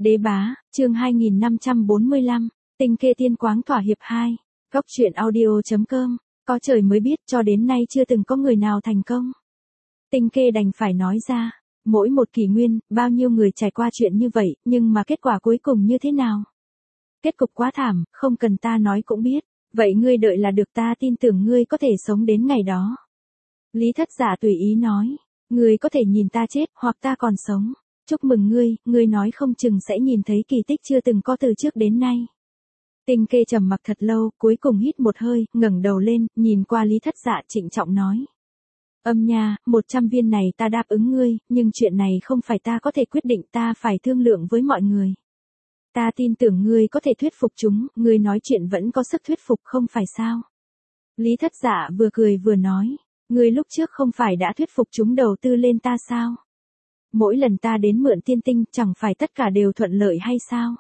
Đế bá, chương 2545, Tinh Kê Tiên Quáng thỏa hiệp 2. Góc truyện audio.com, có trời mới biết cho đến nay chưa từng có người nào thành công. Tinh Kê đành phải nói ra, mỗi một kỷ nguyên, bao nhiêu người trải qua chuyện như vậy, nhưng mà kết quả cuối cùng như thế nào? Kết cục quá thảm, không cần ta nói cũng biết, vậy ngươi đợi là được, ta tin tưởng ngươi có thể sống đến ngày đó. Lý Thất Giả tùy ý nói, ngươi có thể nhìn ta chết, hoặc ta còn sống. Chúc mừng ngươi nói không chừng sẽ nhìn thấy kỳ tích chưa từng có từ trước đến nay. Tinh Kê trầm mặc thật lâu, cuối cùng hít một hơi, ngẩng đầu lên, nhìn qua Lý Thất Dạ trịnh trọng nói. Âm nha, 100 viên này ta đáp ứng ngươi, nhưng chuyện này không phải ta có thể quyết định, ta phải thương lượng với mọi người. Ta tin tưởng ngươi có thể thuyết phục chúng, ngươi nói chuyện vẫn có sức thuyết phục không phải sao? Lý Thất Dạ vừa cười vừa nói, ngươi lúc trước không phải đã thuyết phục chúng đầu tư lên ta sao? Mỗi lần ta đến mượn tiên tinh chẳng phải tất cả đều thuận lợi hay sao?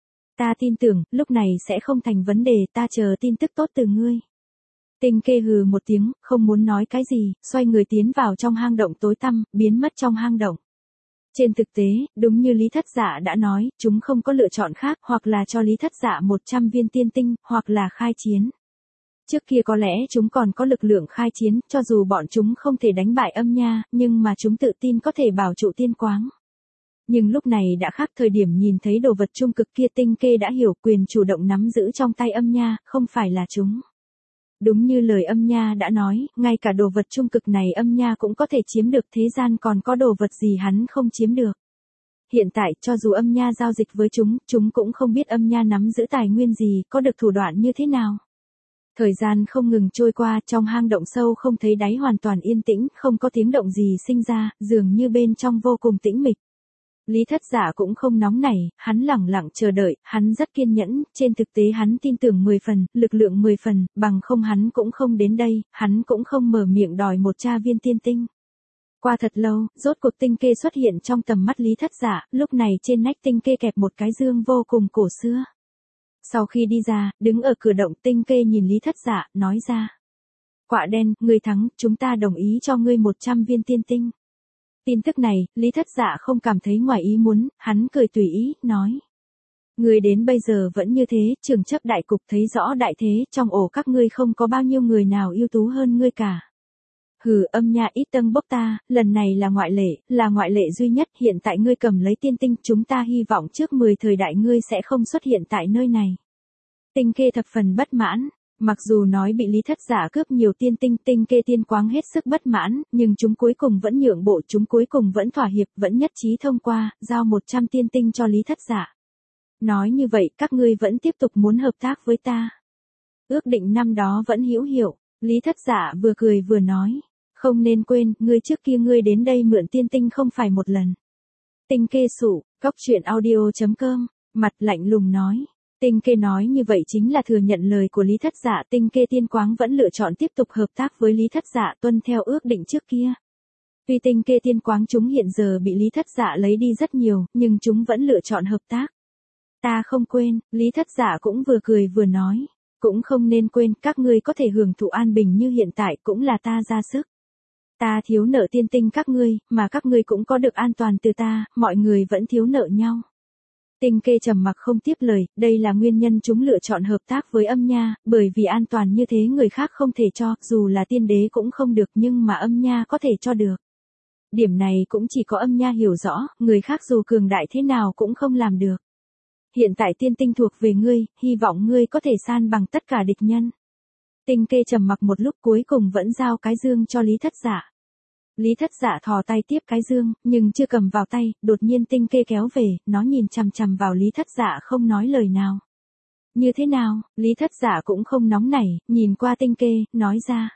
Ta tin tưởng, lúc này sẽ không thành vấn đề, ta chờ tin tức tốt từ ngươi. Tinh Kê hừ một tiếng, không muốn nói cái gì, xoay người tiến vào trong hang động tối tăm, biến mất trong hang động. Trên thực tế, đúng như Lý Thất Dạ đã nói, chúng không có lựa chọn khác, hoặc là cho Lý Thất Dạ 100 viên tiên tinh, hoặc là khai chiến. Trước kia có lẽ chúng còn có lực lượng khai chiến, cho dù bọn chúng không thể đánh bại âm nha, nhưng mà chúng tự tin có thể bảo trụ tiên quáng. Nhưng lúc này đã khác, thời điểm nhìn thấy đồ vật trung cực kia Tinh Kê đã hiểu quyền chủ động nắm giữ trong tay âm nha, không phải là chúng. Đúng như lời âm nha đã nói, ngay cả đồ vật trung cực này âm nha cũng có thể chiếm được, thế gian còn có đồ vật gì hắn không chiếm được. Hiện tại, cho dù âm nha giao dịch với chúng cũng không biết âm nha nắm giữ tài nguyên gì, có được thủ đoạn như thế nào. Thời gian không ngừng trôi qua, trong hang động sâu không thấy đáy, hoàn toàn yên tĩnh, không có tiếng động gì sinh ra, dường như bên trong vô cùng tĩnh mịch. Lý Thất Giả cũng không nóng nảy, hắn lẳng lặng chờ đợi, hắn rất kiên nhẫn, trên thực tế hắn tin tưởng 10 phần, lực lượng 10 phần, bằng không hắn cũng không đến đây, hắn cũng không mở miệng đòi 100 viên tiên tinh. Qua thật lâu, rốt cuộc Tinh Kê xuất hiện trong tầm mắt Lý Thất Giả, lúc này trên nách Tinh Kê kẹp một cái dương vô cùng cổ xưa. Sau khi đi ra, đứng ở cửa động, Tinh Kê nhìn Lý Thất Dạ, nói ra. Quạ đen, ngươi thắng, chúng ta đồng ý cho ngươi 100 viên tiên tinh. Tin tức này, Lý Thất Dạ không cảm thấy ngoài ý muốn, hắn cười tùy ý, nói. Ngươi đến bây giờ vẫn như thế, trưởng chấp đại cục thấy rõ đại thế, trong ổ các ngươi không có bao nhiêu người nào ưu tú hơn ngươi cả. Hừ, âm nha ít tâng bốc ta, lần này là ngoại lệ duy nhất, hiện tại ngươi cầm lấy tiên tinh, chúng ta hy vọng trước 10 thời đại ngươi sẽ không xuất hiện tại nơi này. Tinh Kê thập phần bất mãn, mặc dù nói bị Lý Thất Giả cướp nhiều tiên tinh, Tinh Kê tiên quáng hết sức bất mãn, nhưng chúng cuối cùng vẫn nhượng bộ, chúng cuối cùng vẫn thỏa hiệp, vẫn nhất trí thông qua, giao 100 tiên tinh cho Lý Thất Giả. Nói như vậy, các ngươi vẫn tiếp tục muốn hợp tác với ta. Ước định năm đó vẫn hữu hiệu, Lý Thất Giả vừa cười vừa nói. Không nên quên, ngươi trước kia ngươi đến đây mượn tiên tinh không phải một lần. Tinh Kê sụ, góc truyện audio.com, mặt lạnh lùng nói. Tinh Kê nói như vậy chính là thừa nhận lời của Lý Thất Dạ, Tinh Kê tiên quáng vẫn lựa chọn tiếp tục hợp tác với Lý Thất Dạ, tuân theo ước định trước kia. Tuy Tinh Kê tiên quáng chúng hiện giờ bị Lý Thất Dạ lấy đi rất nhiều, nhưng chúng vẫn lựa chọn hợp tác. Ta không quên, Lý Thất Dạ cũng vừa cười vừa nói. Cũng không nên quên, các ngươi có thể hưởng thụ an bình như hiện tại cũng là ta ra sức. Ta thiếu nợ tiên tinh các ngươi, mà các ngươi cũng có được an toàn từ ta, mọi người vẫn thiếu nợ nhau. Tinh Kê trầm mặc không tiếp lời, đây là nguyên nhân chúng lựa chọn hợp tác với âm nha, bởi vì an toàn như thế người khác không thể cho, dù là tiên đế cũng không được, nhưng mà âm nha có thể cho được. Điểm này cũng chỉ có âm nha hiểu rõ, người khác dù cường đại thế nào cũng không làm được. Hiện tại tiên tinh thuộc về ngươi, hy vọng ngươi có thể san bằng tất cả địch nhân. Tinh Kê trầm mặc một lúc, cuối cùng vẫn giao cái dương cho Lý Thất Dạ. Lý Thất Dạ thò tay tiếp cái dương, nhưng chưa cầm vào tay, đột nhiên Tinh Kê kéo về, nó nhìn chằm chằm vào Lý Thất Dạ không nói lời nào. Như thế nào? Lý Thất Dạ cũng không nóng nảy, nhìn qua Tinh Kê, nói ra.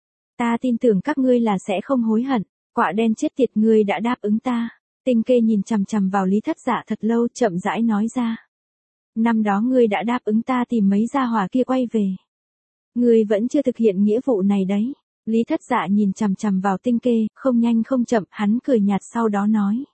Ta tin tưởng các ngươi là sẽ không hối hận, quạ đen chết tiệt, ngươi đã đáp ứng ta. Tinh Kê nhìn chằm chằm vào Lý Thất Dạ thật lâu, chậm rãi nói ra. Năm đó ngươi đã đáp ứng ta tìm mấy gia hỏa kia quay về. Ngươi vẫn chưa thực hiện nghĩa vụ này đấy. Lý Thất Dạ nhìn chằm chằm vào Tinh Kê, không nhanh không chậm, hắn cười nhạt sau đó nói.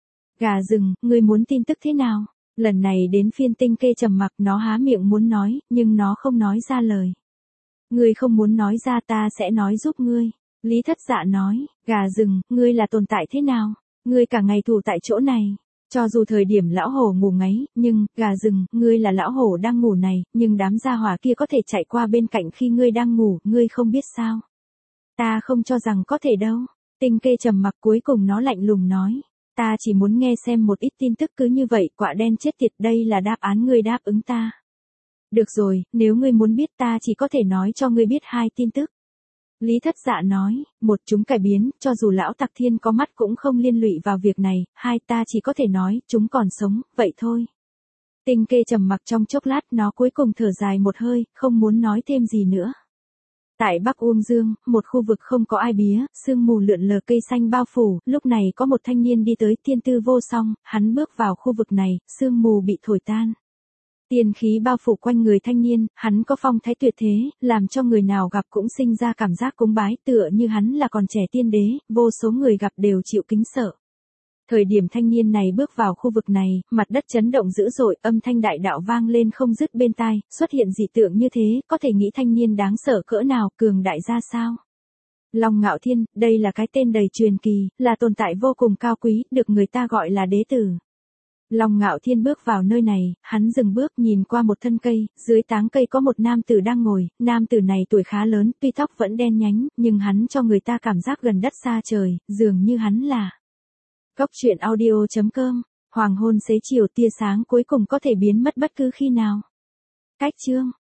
Gà rừng, ngươi muốn tin tức thế nào? Lần này đến phiên Tinh Kê trầm mặc, nó há miệng muốn nói, nhưng nó không nói ra lời. Ngươi không muốn nói ra, ta sẽ nói giúp ngươi. Lý Thất Dạ nói, gà rừng, ngươi là tồn tại thế nào? Ngươi cả ngày thủ tại chỗ này. Cho dù thời điểm lão hổ ngủ ngáy, nhưng, gà rừng, ngươi là lão hổ đang ngủ này, nhưng đám gia hỏa kia có thể chạy qua bên cạnh khi ngươi đang ngủ, ngươi không biết sao. Ta không cho rằng có thể đâu. Tinh Kê trầm mặc, cuối cùng nó lạnh lùng nói. Ta chỉ muốn nghe xem một ít tin tức, cứ như vậy, quạ đen chết tiệt, đây là đáp án ngươi đáp ứng ta. Được rồi, nếu ngươi muốn biết ta chỉ có thể nói cho ngươi biết 2 tin tức. Lý Thất Dạ nói, một, chúng cải biến, cho dù lão Tặc Thiên có mắt cũng không liên lụy vào việc này, 2, ta chỉ có thể nói, chúng còn sống, vậy thôi. Tinh Kê trầm mặc trong chốc lát, nó cuối cùng thở dài một hơi, không muốn nói thêm gì nữa. Tại Bắc Uông Dương, một khu vực không có ai bía, sương mù lượn lờ, cây xanh bao phủ, lúc này có một thanh niên đi tới, thiên tư vô song, hắn bước vào khu vực này, sương mù bị thổi tan. Tiên khí bao phủ quanh người thanh niên, hắn có phong thái tuyệt thế, làm cho người nào gặp cũng sinh ra cảm giác cúng bái, tựa như hắn là còn trẻ tiên đế, vô số người gặp đều chịu kính sợ. Thời điểm thanh niên này bước vào khu vực này, mặt đất chấn động dữ dội, âm thanh đại đạo vang lên không dứt bên tai, xuất hiện dị tượng như thế, có thể nghĩ thanh niên đáng sợ cỡ nào, cường đại ra sao. Long Ngạo Thiên, đây là cái tên đầy truyền kỳ, là tồn tại vô cùng cao quý, được người ta gọi là đế tử. Long Ngạo Thiên bước vào nơi này, hắn dừng bước nhìn qua một thân cây, dưới táng cây có một nam tử đang ngồi, nam tử này tuổi khá lớn, tuy tóc vẫn đen nhánh, nhưng hắn cho người ta cảm giác gần đất xa trời, dường như hắn là. Góc truyện audio.com, hoàng hôn xế chiều, tia sáng cuối cùng có thể biến mất bất cứ khi nào. Cách chương